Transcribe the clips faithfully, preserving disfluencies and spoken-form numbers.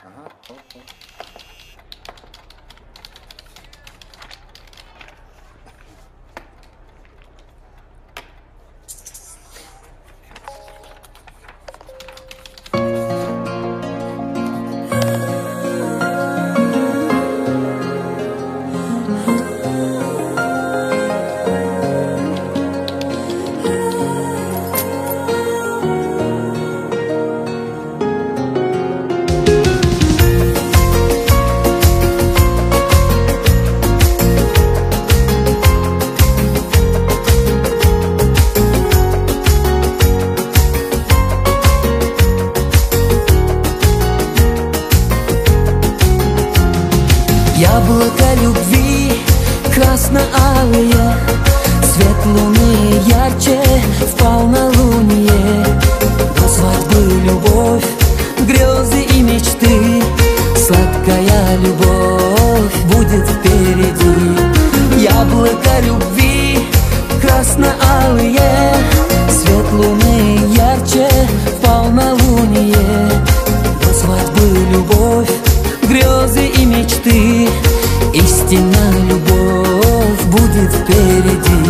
Ага, окей. Яблоко любви красно-алые, свет луны ярче в полнолуние. До свадьбы любовь, грезы и мечты, сладкая любовь будет впереди. Яблоко любви красно-алые, свет луны ярче в полнолуние. До свадьбы любовь, грезы и мечты, истинная любовь будет впереди.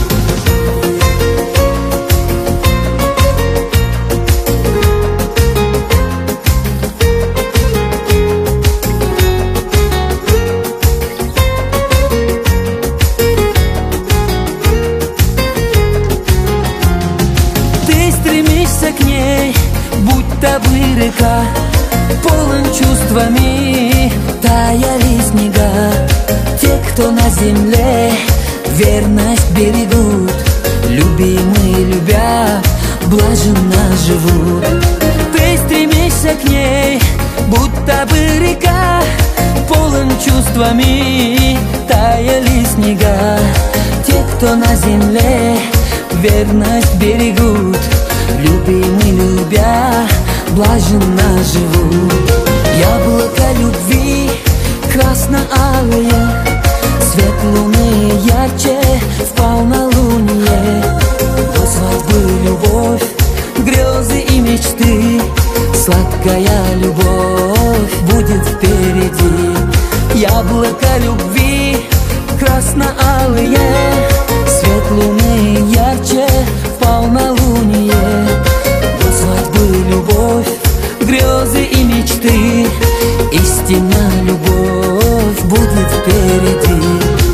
Ты стремишься к ней, будто бы река, полон чувствами, таяли снега. Те, кто на земле верность берегут, любимые любя, блаженно живут. Ты стремишься к ней, будто бы река, полон чувствами, таяли снега. Те, кто на земле верность берегут, любимые любя, блаженно живут. Яблоко любви красно-алые, свет луны ярче в полнолуние. До свадьбы любовь, грезы и мечты, сладкая любовь будет впереди. Яблоко любви красно-алые, свет луны ярче в полнолуние. До свадьбы любовь, грезы и мечты, истинная любовь будет впереди.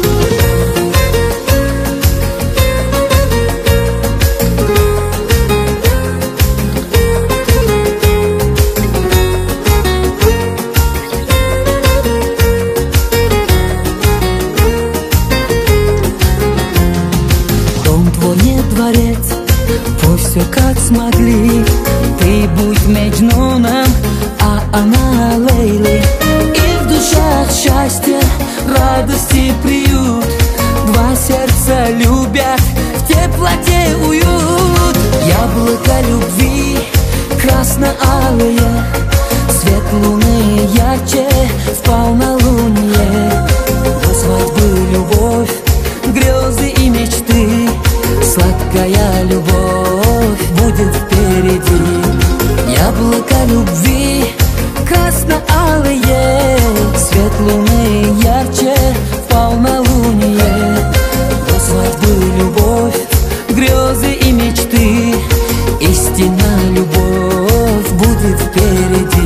Дом твой не дворец, пусть все как смогли. Ты будь Меджнуном, а она Лейлой. И в душах счастье, радости приют. Два сердца любят, в теплоте уют. Яблоко любви красно-алые, свет луны ярче в полнолуние. До свадьбы любовь, грезы и мечты, сладкая любовь будет впереди. Яблоко любви красно-алые, свет луны ярче в полнолуние. До свадьбы любовь, грезы и мечты, истинная любовь будет впереди.